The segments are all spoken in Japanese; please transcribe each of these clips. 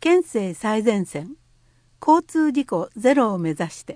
県政最前線、交通事故ゼロを目指して。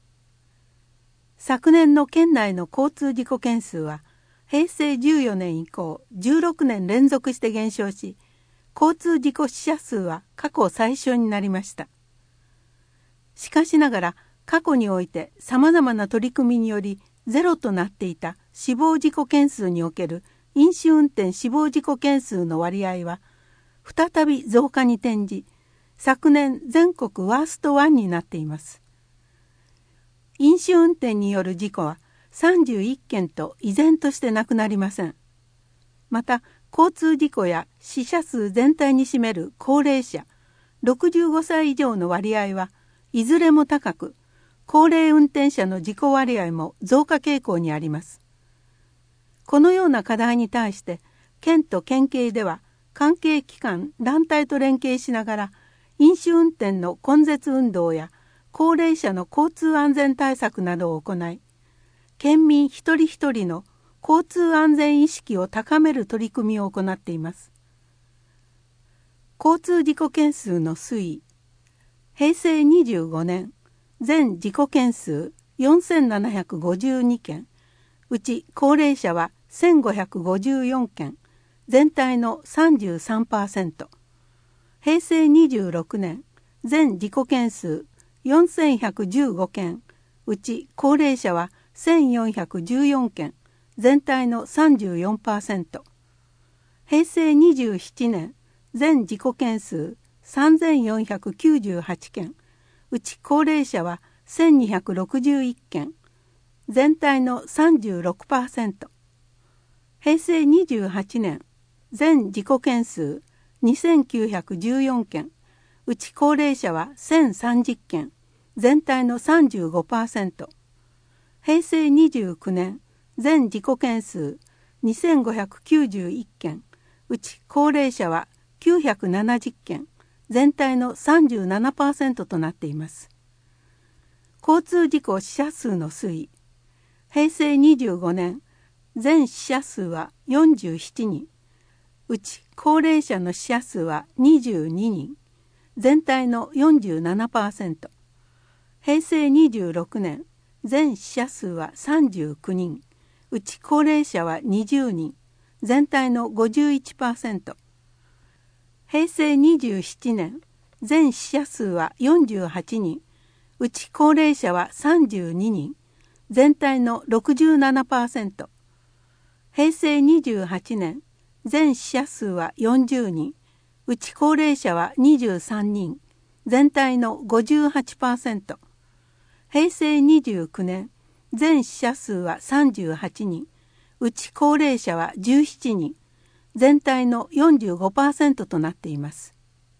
昨年の県内の交通事故件数は平成14年以降16年連続して減少し、交通事故死者数は過去最少になりました。しかしながら過去においてさまざまな取り組みによりゼロとなっていた死亡事故件数における飲酒運転死亡事故件数の割合は再び増加に転じ、昨年全国ワースト1になっています。飲酒運転による事故は31件と依然としてなくなりません。また交通事故や死者数全体に占める高齢者65歳以上の割合はいずれも高く、高齢運転者の事故割合も増加傾向にあります。このような課題に対して県と県警では関係機関団体と連携しながら飲酒運転の根絶運動や高齢者の交通安全対策などを行い、県民一人一人の交通安全意識を高める取り組みを行っています。交通事故件数の推移。平成25年、全事故件数4752件、うち高齢者は1554件、全体の 33%。平成26年、全事故件数4115件、うち高齢者は1414件、全体の 34%。平成27年、全事故件数3498件、うち高齢者は1261件、全体の 36%。平成28年、全事故件数2914件、うち高齢者は1030件、全体の 35%。平成29年、全事故件数2591件、うち高齢者は970件、全体の 37% となっています。交通事故死者数の推移。平成25年、全死者数は47人、うち高齢者の死者数は22人、全体の 47%。平成26年、全死者数は39人、うち高齢者は20人、全体の 51%。平成27年、全死者数は48人、うち高齢者は32人、全体の 67%。平成28年、全死者数は40人、うち高齢者は23人、全体の 58%。平成29年、全死者数は38人、うち高齢者は17人、全体の 45% となっています。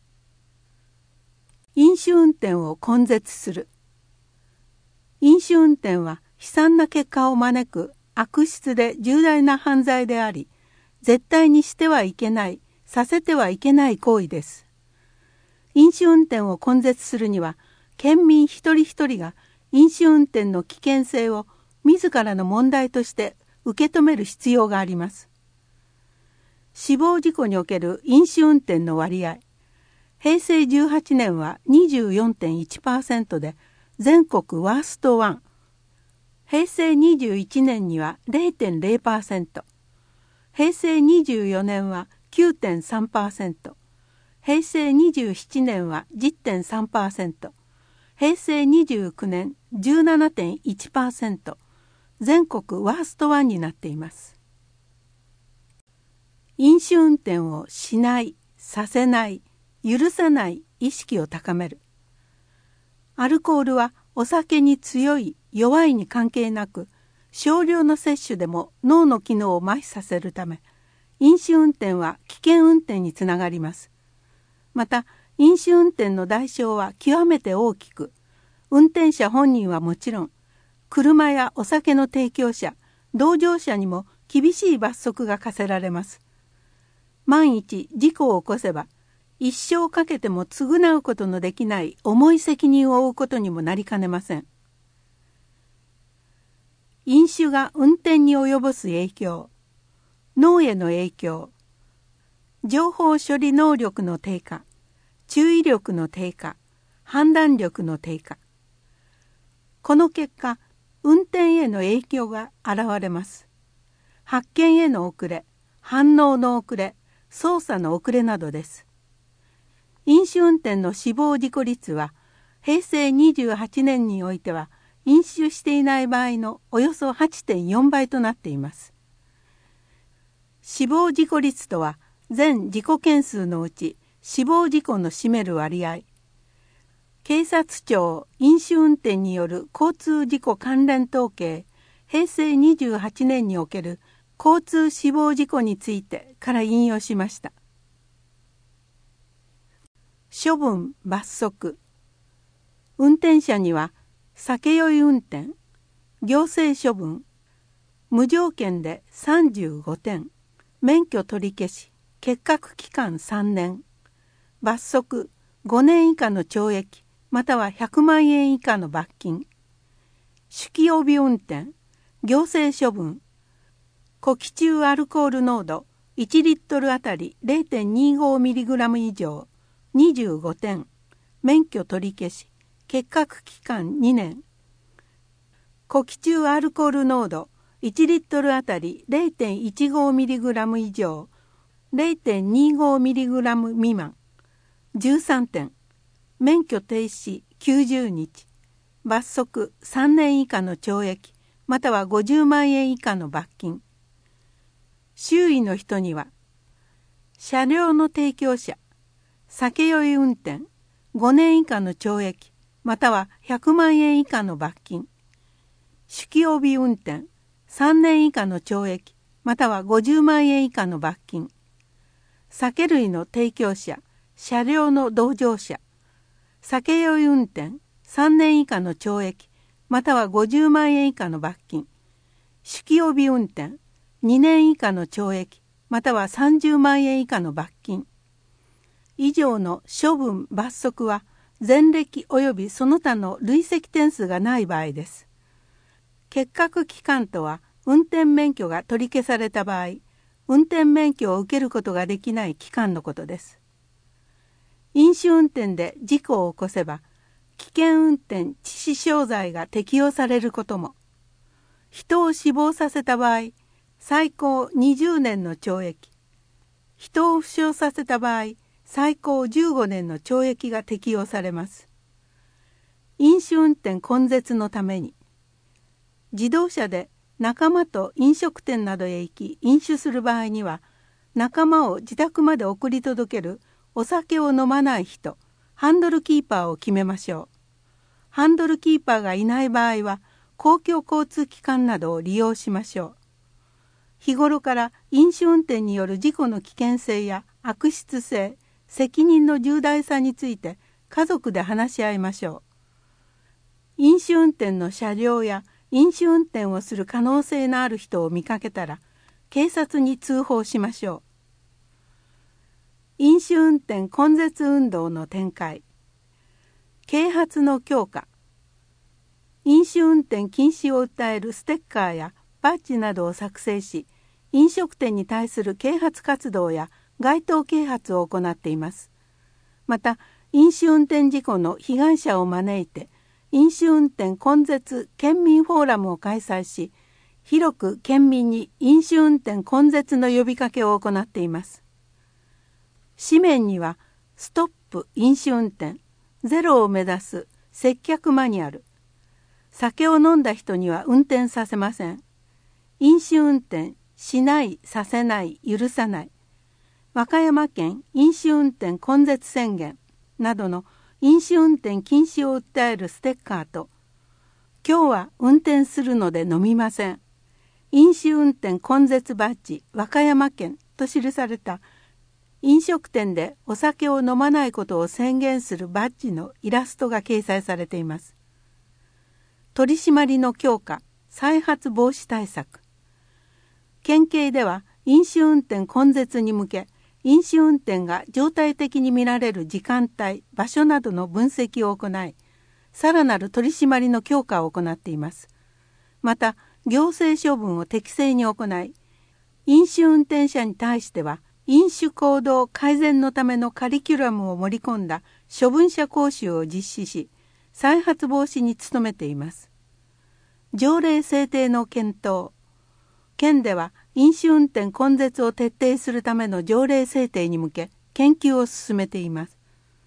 飲酒運転を根絶する。飲酒運転は悲惨な結果を招く悪質で重大な犯罪であり、絶対にしてはいけない、させてはいけない行為です。飲酒運転を根絶するには、県民一人一人が飲酒運転の危険性を自らの問題として受け止める必要があります。死亡事故における飲酒運転の割合。平成18年は 24.1% で全国ワースト1。平成21年には 0.0%。平成24年は 9.3%。平成27年は 10.3%。平成29年 17.1%。全国ワースト1になっています。飲酒運転をしない、させない、許さない意識を高める。アルコールはお酒に強い、弱いに関係なく、少量の摂取でも脳の機能を麻痺させるため、飲酒運転は危険運転につながります。また、飲酒運転の代償は極めて大きく、運転者本人はもちろん、車やお酒の提供者、同乗者にも厳しい罰則が課せられます。万一事故を起こせば、一生かけても償うことのできない重い責任を負うことにもなりかねません。飲酒が運転に及ぼす影響、脳への影響、情報処理能力の低下、 注意力の低下、判断力の低下。この結果、運転への影響が現れます。発見への遅れ、反応の遅れ、操作の遅れなどです。飲酒運転の死亡事故率は、平成28年においては、飲酒していない場合のおよそ 8.4 倍となっています。死亡事故率とは、全事故件数のうち死亡事故の占める割合。警察庁飲酒運転による交通事故関連統計、平成28年における交通死亡事故についてから引用しました。処分・罰則。運転者には酒酔い運転、行政処分、無条件で35点、免許取り消し、欠格期間3年、罰則5年以下の懲役または100万円以下の罰金、酒気帯び運転、行政処分、呼気中アルコール濃度1リットルあたり 0.25mg 以上25点、免許取り消し、欠格期間2年、呼気中アルコール濃度1リットルあたり 0.15mg 以上 0.25mg 未満13点、免許停止90日、罰則3年以下の懲役または50万円以下の罰金。周囲の人には、車両の提供者、酒酔い運転5年以下の懲役または100万円以下の罰金、酒気帯び運転3年以下の懲役または50万円以下の罰金、酒類の提供者、車両の同乗者、酒酔い運転3年以下の懲役または50万円以下の罰金、酒気帯び運転2年以下の懲役または30万円以下の罰金。以上の処分・罰則は前歴及びその他の累積点数がない場合です。欠格期間とは運転免許が取り消された場合、運転免許を受けることができない期間のことです。飲酒運転で事故を起こせば、危険運転致死傷罪が適用されることも、人を死亡させた場合、最高20年の懲役、人を負傷させた場合、最高15年の懲役が適用されます。飲酒運転根絶のために、自動車で仲間と飲食店などへ行き飲酒する場合には、仲間を自宅まで送り届けるお酒を飲まない人、ハンドルキーパーを決めましょう。ハンドルキーパーがいない場合は、公共交通機関などを利用しましょう。日頃から飲酒運転による事故の危険性や悪質性、責任の重大さについて家族で話し合いましょう。飲酒運転の車両や飲酒運転をする可能性のある人を見かけたら、警察に通報しましょう。飲酒運転根絶運動の展開、啓発の強化、飲酒運転禁止を訴えるステッカーやバッジなどを作成し、飲食店に対する啓発活動や街頭啓発を行っています。また、飲酒運転事故の被害者を招いて、飲酒運転根絶県民フォーラムを開催し、広く県民に飲酒運転根絶の呼びかけを行っています。紙面には、ストップ飲酒運転、ゼロを目指す接客マニュアル、酒を飲んだ人には運転させません。飲酒運転しない、させない、許さない。和歌山県飲酒運転根絶宣言などの飲酒運転禁止を訴えるステッカーと、今日は運転するので飲みません。飲酒運転根絶バッジ和歌山県と記された飲食店でお酒を飲まないことを宣言するバッジのイラストが掲載されています。取り締まりの強化、再発防止対策。県警では飲酒運転根絶に向け、飲酒運転が常態的に見られる時間帯、場所などの分析を行い、さらなる取り締まりの強化を行っています。また、行政処分を適正に行い、飲酒運転者に対しては、 飲酒行動改善のためのカリキュラムを盛り込んだ処分者講習を実施し、再発防止に努めています。条例制定の検討。県では飲酒運転根絶を徹底するための条例制定に向け研究を進めています。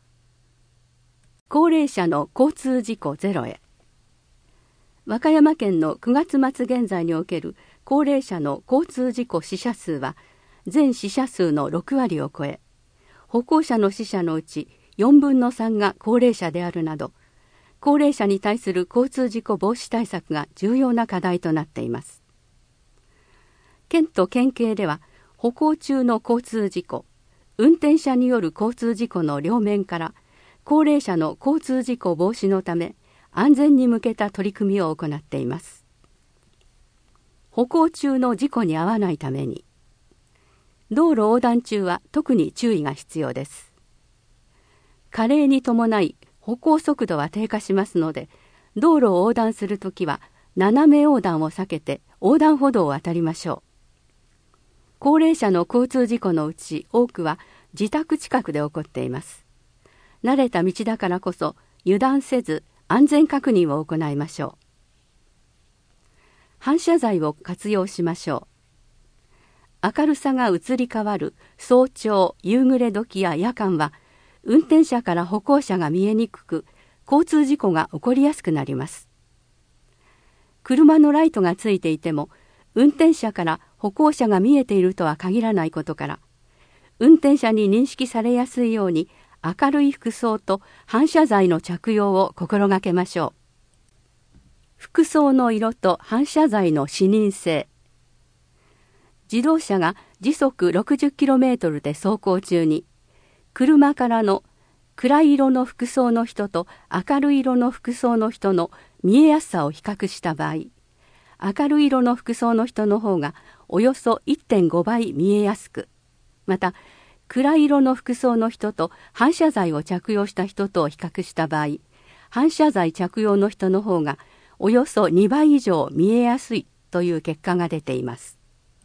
高齢者の交通事故ゼロへ。和歌山県の9月末現在における高齢者の交通事故死者数は全死者数の6割を超え、歩行者の死者のうち4分の3が高齢者であるなど、高齢者に対する交通事故防止対策が重要な課題となっています。県と県警では、歩行中の交通事故、運転者による交通事故の両面から、高齢者の交通事故防止のため、安全に向けた取り組みを行っています。歩行中の事故に遭わないために、道路横断中は特に注意が必要です。加齢に伴い歩行速度は低下しますので、道路を横断するときは斜め横断を避けて横断歩道を渡りましょう。高齢者の交通事故のうち多くは自宅近くで起こっています。慣れた道だからこそ油断せず安全確認を行いましょう。反射材を活用しましょう。明るさが移り変わる早朝、夕暮れ時や夜間は、運転者から歩行者が見えにくく、交通事故が起こりやすくなります。車のライトがついていても、運転者から歩行者が見えているとは限らないことから、運転者に認識されやすいように、明るい服装と反射材の着用を心がけましょう。服装の色と反射材の視認性。自動車が時速 60km で走行中に、車からの暗い色の服装の人と明るい色の服装の人の見えやすさを比較した場合、明るい色の服装の人の方がおよそ 1.5 倍見えやすく、また暗い色の服装の人と反射材を着用した人とを比較した場合、反射材着用の人の方がおよそ2倍以上見えやすいという結果が出ています。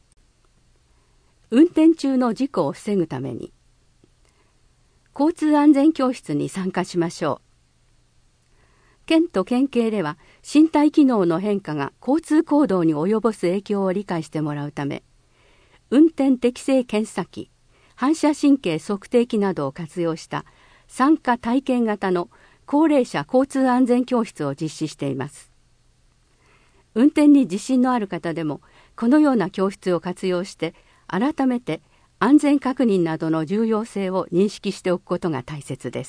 運転中の事故を防ぐために、交通安全教室に参加しましょう。県と県警では、身体機能の変化が交通行動に及ぼす影響を理解してもらうため、運転適正検査器、反射神経測定器などを活用した参加体験型の高齢者交通安全教室を実施しています。運転に自信のある方でも、このような教室を活用して、改めて安全確認などの重要性を認識しておくことが大切です。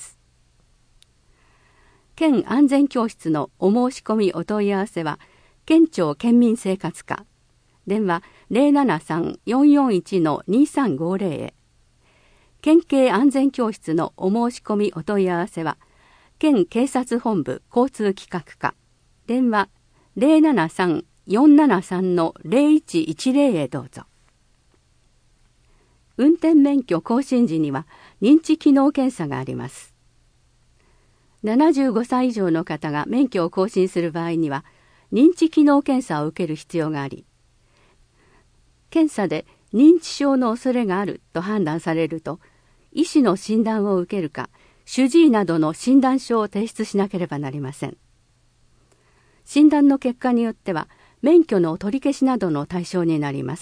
県安全教室のお申し込みお問い合わせは、県庁県民生活課、電話 073-441-2350 へ。県警安全教室のお申し込みお問い合わせは、県警察本部交通企画課、電話 073-473-0110 へどうぞ。運転免許更新時には認知機能検査があります。75歳以上の方が免許を更新する場合には認知機能検査を受ける必要があり、検査で認知症の恐れがあると判断されると、医師の診断を受けるか、主治医などの診断書を提出しなければなりません。診断の結果によっては免許の取り消しなどの対象になります。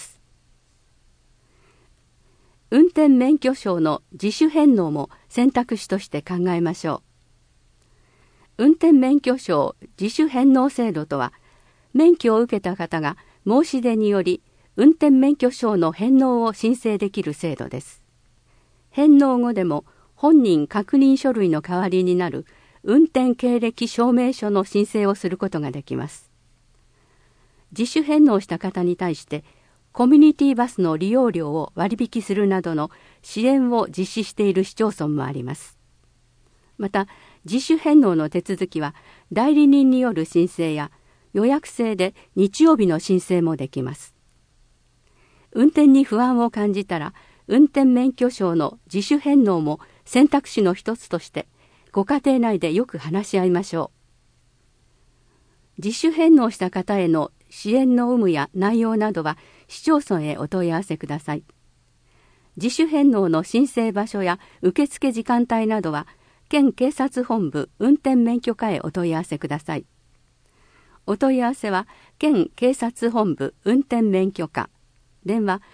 運転免許証の自主返納も選択肢として考えましょう。運転免許証自主返納制度とは、免許を受けた方が申し出により運転免許証の返納を申請できる制度です。返納後でも本人確認書類の代わりになる運転経歴証明書の申請をすることができます。自主返納した方に対してコミュニティバスの利用料を割引するなどの支援を実施している市町村もあります。また、自主返納の手続きは代理人による申請や予約制で日曜日の申請もできます。運転に不安を感じたら、運転免許証の自主返納も選択肢の一つとして、ご家庭内でよく話し合いましょう。自主返納した方への支援の有無や内容などは市町村へお問い合わせください。 自主返納の申請場所や受付時間帯などは県警察本部運転免許課へお問い合わせください。お問い合わせは県警察本部運転免許課、電話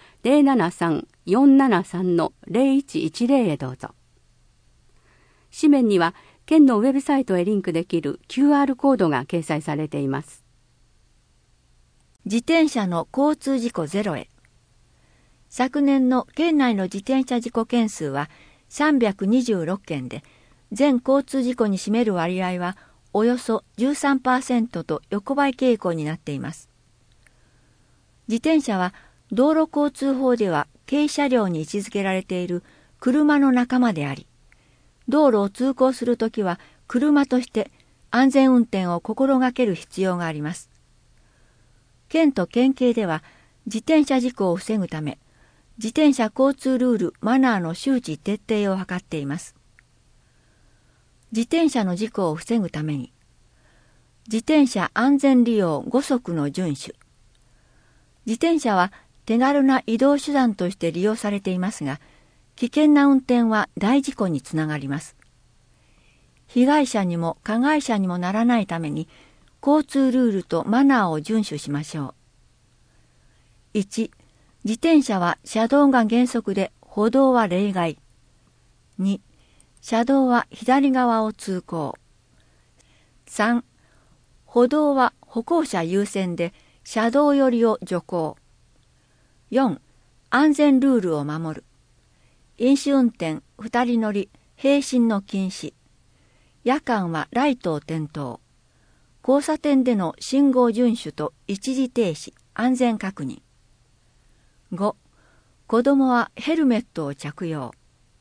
073-473-0110 へどうぞ。紙面には県のウェブサイトへリンクできる QR コードが掲載されています。 自転車の交通事故ゼロへ。昨年の県内の自転車事故件数は326件で、全交通事故に占める割合はおよそ 13% と横ばい傾向になっています。自転車は道路交通法では軽車両に位置づけられている車の仲間であり、道路を通行するときは車として安全運転を心がける必要があります。県と県警では自転車事故を防ぐため、自転車交通ルール・マナーの周知徹底を図っています。自転車の事故を防ぐために、自転車安全利用5則の遵守。自転車は手軽な移動手段として利用されていますが、危険な運転は大事故につながります。被害者にも加害者にもならないために、交通ルールとマナーを遵守しましょう。1、自転車は車道が原則で歩道は例外。2、車道は左側を通行。3、歩道は歩行者優先で車道寄りを徐行。4、安全ルールを守る。飲酒運転、二人乗り、並進の禁止。夜間はライトを点灯。交差点での信号遵守と一時停止、安全確認。5、子供はヘルメットを着用。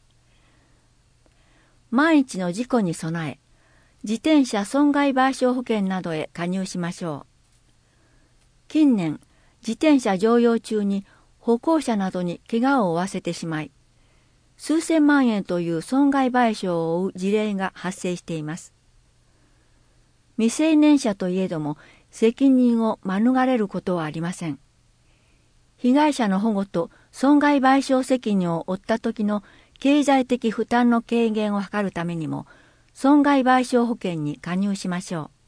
万一の事故に備え、自転車損害賠償保険などへ加入しましょう。近年、自転車乗用中に歩行者などに怪我を負わせてしまい、数千万円という損害賠償を負う事例が発生しています。未成年者といえども責任を免れることはありません。被害者の保護と損害賠償責任を負った時の経済的負担の軽減を図るためにも損害賠償保険に加入しましょう。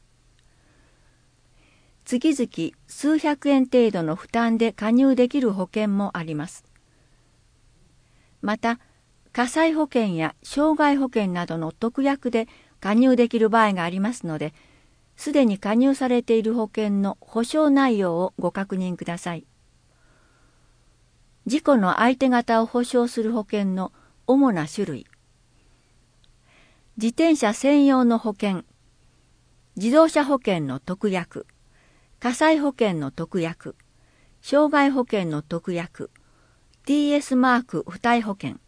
月々数百円程度の負担で加入できる保険もあります。また、火災保険や傷害保険などの特約で加入できる場合がありますので、すでに加入されている保険の保証内容をご確認ください。事故の相手方を保証する保険の主な種類。自転車専用の保険、自動車保険の特約、火災保険の特約、傷害保険の特約、TS マーク付帯保険。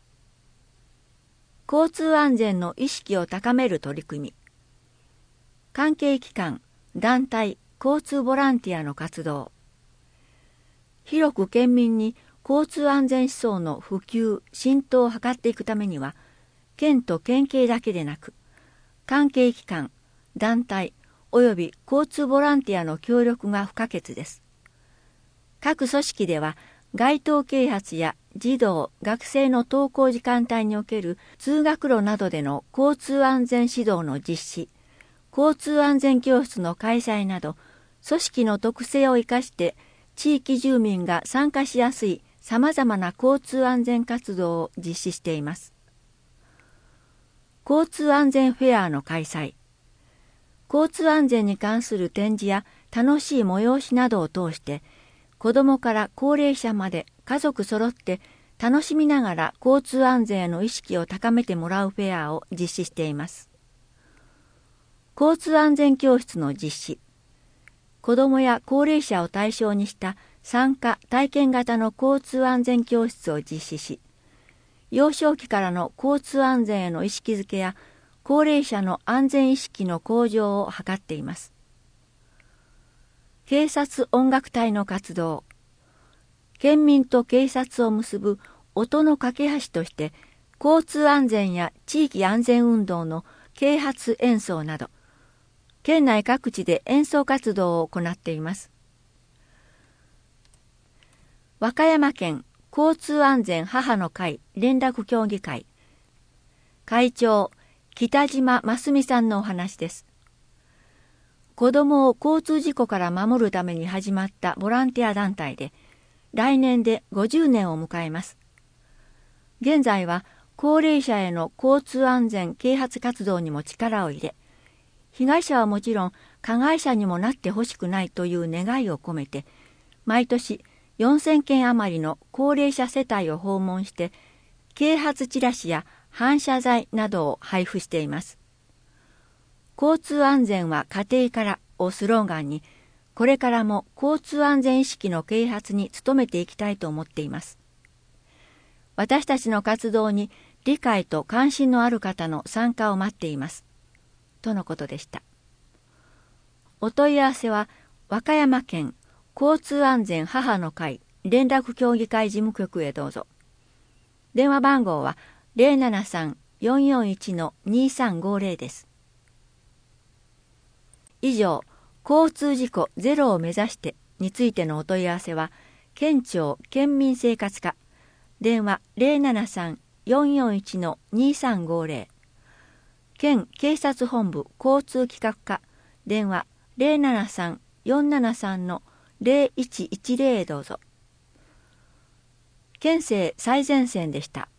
交通安全の意識を高める取り組み。関係機関、団体、交通ボランティアの活動。広く県民に交通安全思想の普及・浸透を図っていくためには、県と県警だけでなく、関係機関、団体および交通ボランティアの協力が不可欠です。各組織では、街頭啓発や児童・学生の登校時間帯における通学路などでの交通安全指導の実施、交通安全教室の開催など、組織の特性を生かして地域住民が参加しやすいさまざまな交通安全活動を実施しています。交通安全フェアの開催。交通安全に関する展示や楽しい催しなどを通して、子どもから高齢者まで家族そろって楽しみながら交通安全への意識を高めてもらうフェアを実施しています。交通安全教室の実施。子どもや高齢者を対象にした参加・体験型の交通安全教室を実施し、幼少期からの交通安全への意識づけや高齢者の安全意識の向上を図っています。警察音楽隊の活動。県民と警察を結ぶ音の架け橋として、交通安全や地域安全運動の啓発演奏など、県内各地で演奏活動を行っています。和歌山県交通安全母の会連絡協議会会長北島真澄さんのお話です。子どもを交通事故から守るために始まったボランティア団体で、来年で50年を迎えます。現在は高齢者への交通安全啓発活動にも力を入れ、被害者はもちろん加害者にもなってほしくないという願いを込めて、毎年4000件余りの高齢者世帯を訪問して、啓発チラシや反射材などを配布しています。交通安全は家庭からをスローガンに、これからも交通安全意識の啓発に努めていきたいと思っています。私たちの活動に理解と関心のある方の参加を待っています。とのことでした。お問い合わせは、和歌山県交通安全母の会連絡協議会事務局へどうぞ。電話番号は 073-441-2350 です。以上、交通事故ゼロを目指してについてのお問い合わせは、県庁県民生活課、電話 073-441-2350、県警察本部交通企画課、電話 073-473-0110 どうぞ。県政最前線でした。